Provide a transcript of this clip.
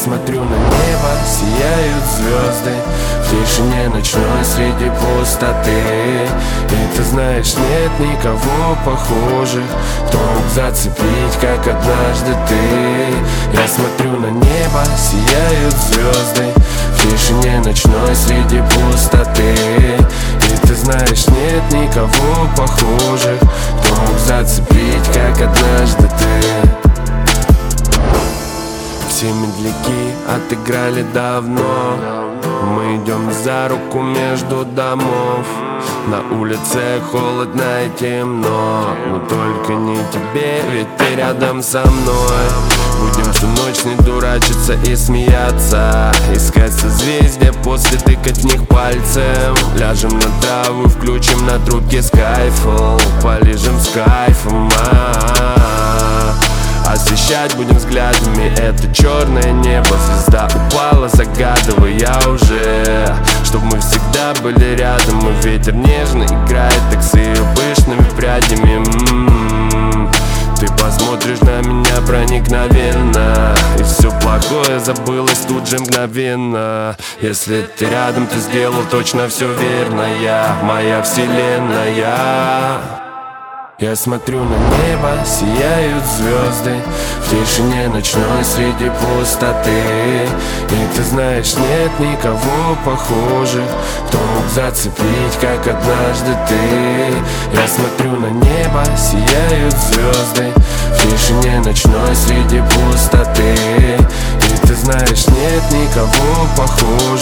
смотрю на небо, сияют звезды в тишине ночной среди пустоты. И ты знаешь, нет никого похожих, кто мог зацепить, как однажды ты. Я смотрю на небо, сияют звезды в тишине ночной среди пустоты. И ты знаешь, нет никого похожих, кто мог зацепить, как однажды ты. Все медляки отыграли давно, мы идем за руку между домов. На улице холодно и темно, но только не тебе, ведь ты рядом со мной. Будем всю ночь не дурачиться и смеяться, искать созвездия, после тыкать в них пальцем. Ляжем на траву, включим на трубке Skyfall, полежим с кайфом. Освещать будем взглядами это черное небо. Звезда упала, загадывая уже, чтоб мы всегда были рядом. И ветер нежно играет так с ее пышными прядями. Ты посмотришь на меня проникновенно, и все плохое забылось тут же мгновенно. Если ты рядом, ты сделал точно все верно. Я моя вселенная. Я смотрю на небо, сияют звезды в тишине ночной среди пустоты. И ты знаешь, нет никого похожих, кто мог зацепить, как однажды ты. Я смотрю на небо, сияют звезды в тишине ночной среди пустоты. И ты знаешь, нет никого похожих,